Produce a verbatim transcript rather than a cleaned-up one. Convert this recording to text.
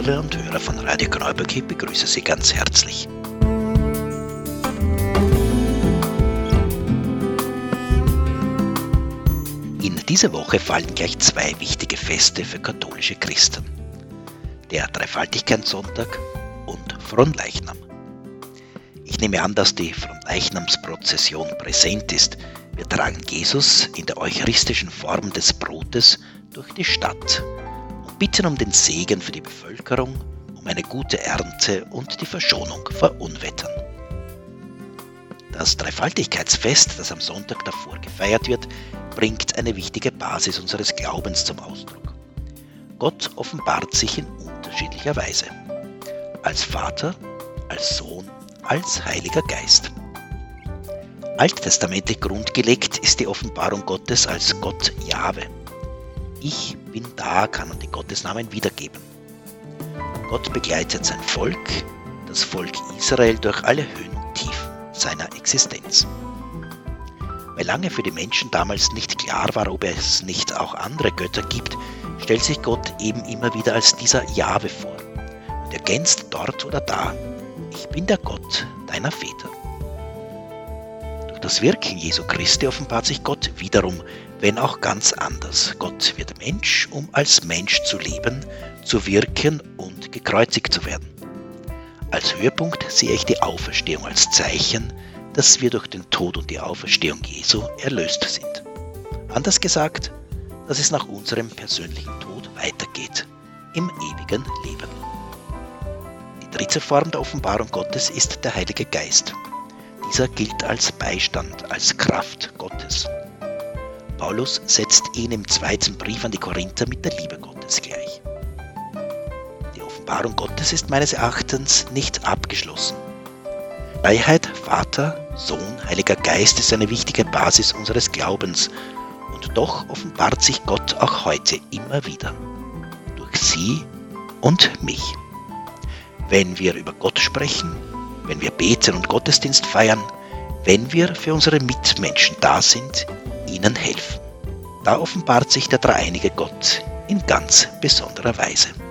Hörerinnen und Hörer von Radio Kräuberg begrüße Sie ganz herzlich. In dieser Woche fallen gleich zwei wichtige Feste für katholische Christen: der Dreifaltigkeitssonntag und Fronleichnam. Ich nehme an, dass die Fronleichnamsprozession präsent ist. Wir tragen Jesus in der eucharistischen Form des Brotes durch die Stadt und bitten um den Segen für die Bevölkerung, um eine gute Ernte und die Verschonung vor Unwettern. Das Dreifaltigkeitsfest, das am Sonntag davor gefeiert wird, bringt eine wichtige Basis unseres Glaubens zum Ausdruck. Gott offenbart sich in unterschiedlicher Weise: als Vater, als Sohn, als Heiliger Geist. Alttestamentlich grundgelegt ist die Offenbarung Gottes als Gott Jahwe. Ich bin da, kann man den Gottesnamen wiedergeben. Gott begleitet sein Volk, das Volk Israel, durch alle Höhen und Tiefen seiner Existenz. Weil lange für die Menschen damals nicht klar war, ob es nicht auch andere Götter gibt, stellt sich Gott eben immer wieder als dieser Jahwe vor und ergänzt dort oder da: Ich bin der Gott deiner Väter. Durch das Wirken Jesu Christi offenbart sich Gott wiederum, wenn auch ganz anders. Gott wird Mensch, um als Mensch zu leben, zu wirken und gekreuzigt zu werden. Als Höhepunkt sehe ich die Auferstehung als Zeichen, dass wir durch den Tod und die Auferstehung Jesu erlöst sind. Anders gesagt, dass es nach unserem persönlichen Tod weitergeht, im ewigen Leben. Die dritte Form der Offenbarung Gottes ist der Heilige Geist. Dieser gilt als Beistand, als Kraft Gottes. Paulus setzt ihn im zweiten Brief an die Korinther mit der Liebe Gottes gleich. Die Offenbarung Gottes ist meines Erachtens nicht abgeschlossen. Dreiheit, Vater, Sohn, Heiliger Geist ist eine wichtige Basis unseres Glaubens, und doch offenbart sich Gott auch heute immer wieder, durch sie und mich. Wenn wir über Gott sprechen, wenn wir beten und Gottesdienst feiern, wenn wir für unsere Mitmenschen da sind, ihnen helfen, da offenbart sich der dreieinige Gott in ganz besonderer Weise.